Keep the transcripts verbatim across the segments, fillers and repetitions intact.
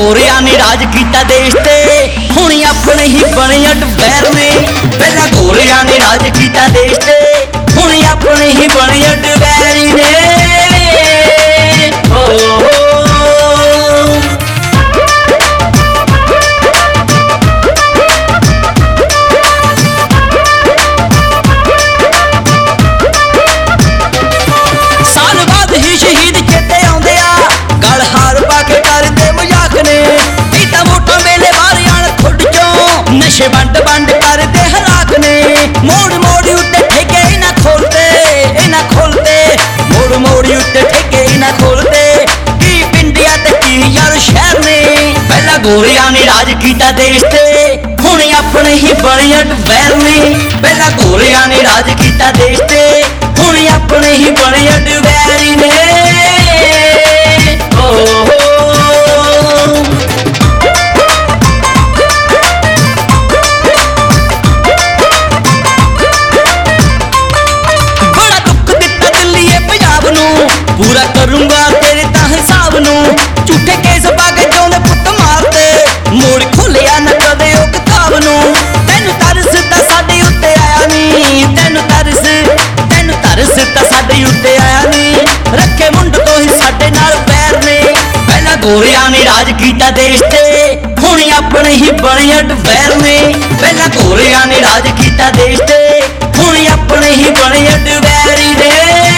गोरियां ने राज कीता देश ते हुण अपने ही बने अडवैर ने। पहला गोरियां ने राज कीता देश ते हुण अपने ही बने अडवैरी ने। ओ, ओ, नशे बंड बंड करते हलाक ने। मोड़ मोड़ उत्ते ठेके इना खोलते इना खोलते मोड़ मोड़ उत्ते ठेके इना खोलते। की पिंडिया ते की यार शहर ने। पहला गोरियां ने राज कीता देश ते हुण अपने ही बने अडवैर ने। पहला गोरियां ने राज कीता देश ते हुण अपने ही बने अडवैरी ने। ओ, ओ, पूरा करूंगा तेरे ता हिसाब नू। झूठे केस पाके जोंदे पुट मारते मोड़ खोलिया न कदे ओ किताब नू। तैनू तरस ता साडे उत्ते आया नी। तैनू तरस तैनू तरस ता साडे उत्ते आया नी। रखे मुंड तो ही साडे नाल पैर ने। पहला गोरियां ने राज कीता देश ते हुण अपने ही बने अडवैर ने। पहला गोरियां ने राज कीता देश ते हुण अपने ही बने अडवैरी ने।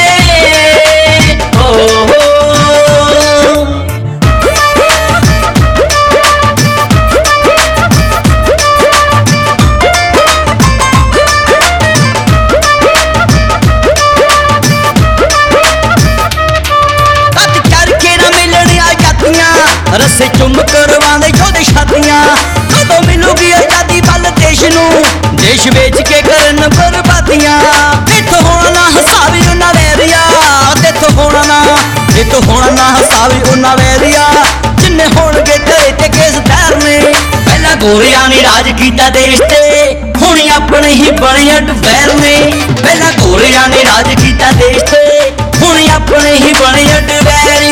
रस्से चुम करवांदे जोदे शादियां। कदों मिलूगी आजादी बल देश नू। देश बेच के करन बर्बादियां। तेथों होना ना हसावी उन्ना वैरिया। तेथों होना ना तेथों होना ना हसावी उन्ना वैरिया। जिन्ने होणगे तेरे ते केस धरने। पहला गोरियां ने राज कीता देश ते हुण अपने ही बने अडवैर ने। पहला गोरियां ने राज कीता देश ते हुण अपने ही बने अडवैर